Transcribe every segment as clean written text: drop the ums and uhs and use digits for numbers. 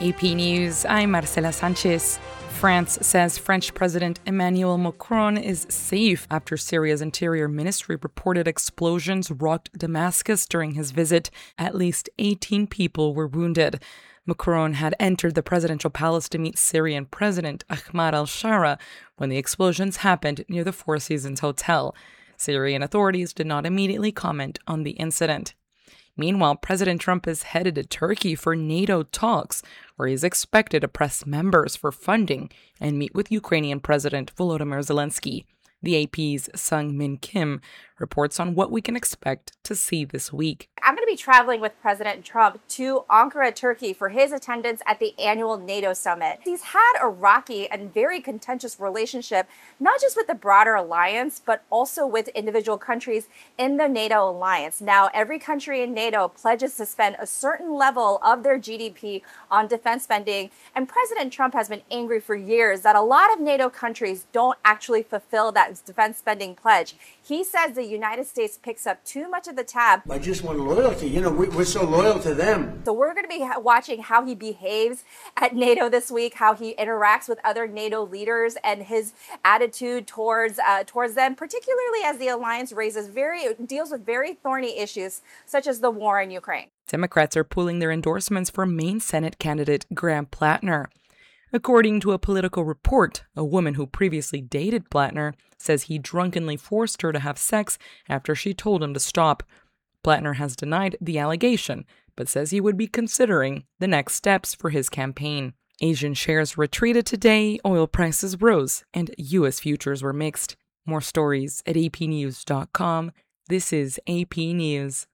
AP News, I'm Marcela Sanchez. France says French President Emmanuel Macron is safe after Syria's Interior Ministry reported explosions rocked Damascus during his visit. At least 18 people were wounded. Macron had entered the presidential palace to meet Syrian President Ahmad al-Shara when the explosions happened near the Four Seasons Hotel. Syrian authorities did not immediately comment on the incident. Meanwhile, President Trump is headed to Turkey for NATO talks, where he is expected to press members for funding and meet with Ukrainian President Volodymyr Zelensky. The AP's Sung-Min Kim reports on what we can expect to see this week. I'm going to be traveling with President Trump to Ankara, Turkey for his attendance at the annual NATO summit. He's had a rocky and very contentious relationship, not just with the broader alliance, but also with individual countries in the NATO alliance. Now, every country in NATO pledges to spend a certain level of their GDP on defense spending, and President Trump has been angry for years that a lot of NATO countries don't actually fulfill that defense spending pledge. He says the United States picks up too much of the tab. I just want loyalty. We're so loyal to them. So we're going to be watching how he behaves at NATO this week, how he interacts with other NATO leaders, and his attitude towards them, particularly as the alliance deals with very thorny issues such as the war in Ukraine. Democrats are pooling their endorsements for Maine Senate candidate Graham Plattner. According to a Politico report, a woman who previously dated Plattner says he drunkenly forced her to have sex after she told him to stop. Plattner has denied the allegation, but says he would be considering the next steps for his campaign. Asian shares retreated today, oil prices rose, and U.S. futures were mixed. More stories at apnews.com. This is AP News.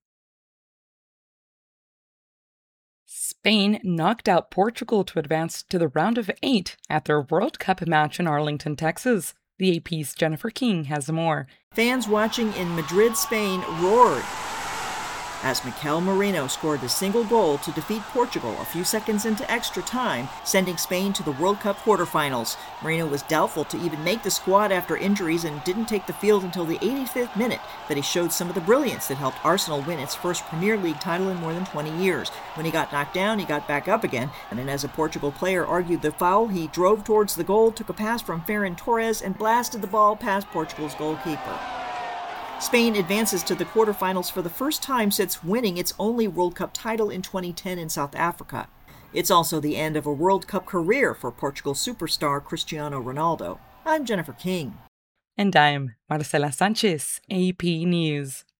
Spain knocked out Portugal to advance to the round of 8 at their World Cup match in Arlington, Texas. The AP's Jennifer King has more. Fans watching in Madrid, Spain roared as Mikel Merino scored a single goal to defeat Portugal a few seconds into extra time, sending Spain to the World Cup quarterfinals. Merino was doubtful to even make the squad after injuries and didn't take the field until the 85th minute, but he showed some of the brilliance that helped Arsenal win its first Premier League title in more than 20 years. When he got knocked down, he got back up again, and then as a Portugal player argued the foul, he drove towards the goal, took a pass from Ferran Torres, and blasted the ball past Portugal's goalkeeper. Spain advances to the quarterfinals for the first time since winning its only World Cup title in 2010 in South Africa. It's also the end of a World Cup career for Portugal superstar Cristiano Ronaldo. I'm Jennifer King. And I'm Marcela Sanchez, AP News.